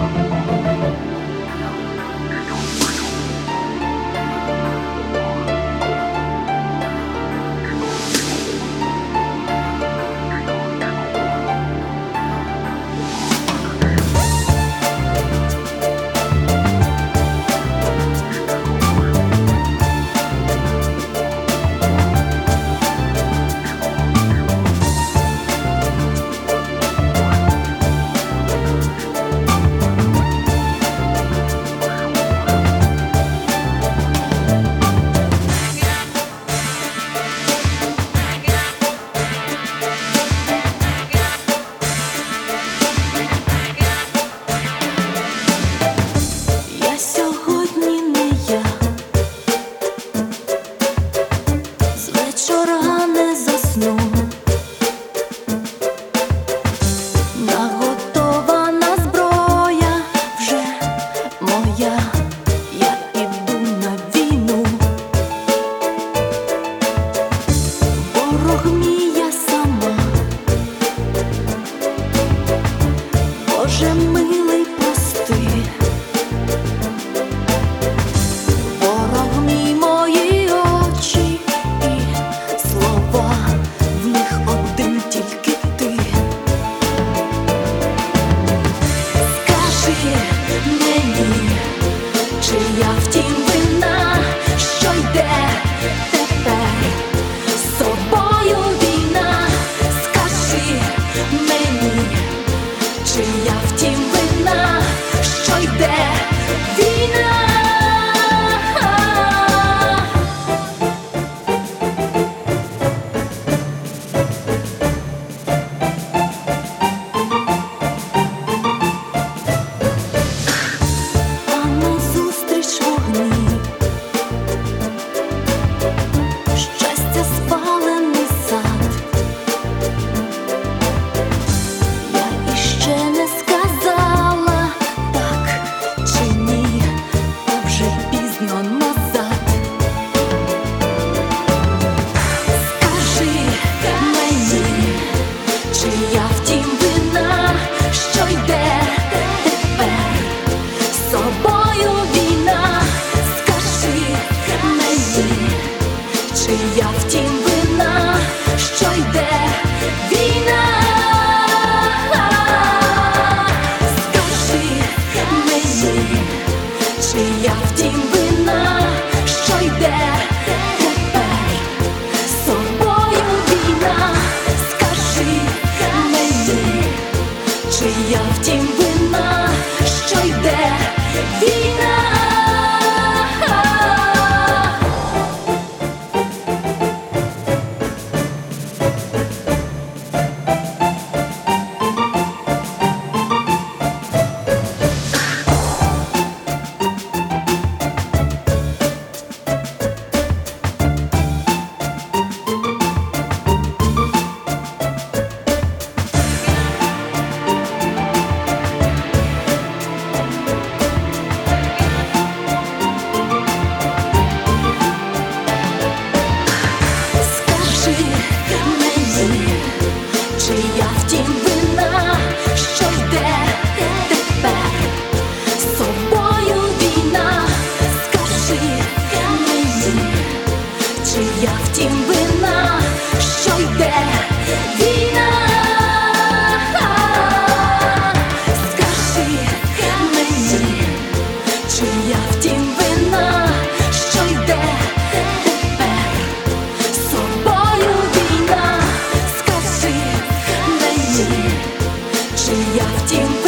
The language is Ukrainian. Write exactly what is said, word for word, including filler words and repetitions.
Боже милий, прости, ворог мій, мої очі і слова, в них один тільки ти. Скажи мені, чи я втім вина, що йде тепер з собою війна? Скажи мені, чи я втім вина, що йде війна? А назустріч вогні, щастя спалений сад. Я іще не сказала так чи ні, та вже пізно назад. Скажи мені, чи я втім вина, що йде тепер з собою війна? Скажи мені, чи я втім вина, що йде війна? Скажи мені, чи я втім вина, що йде тепер з собою війна? Скажи мені, чи я втім вина, що йде війна? Скажи мені, чи я втім вина, що йде тепер з собою війна? Скажи мені, чи я втім вина, що йде війна? Скажи мені, чи я втім вина, що йде тепер з собою війна? Скажи мені, чи я втім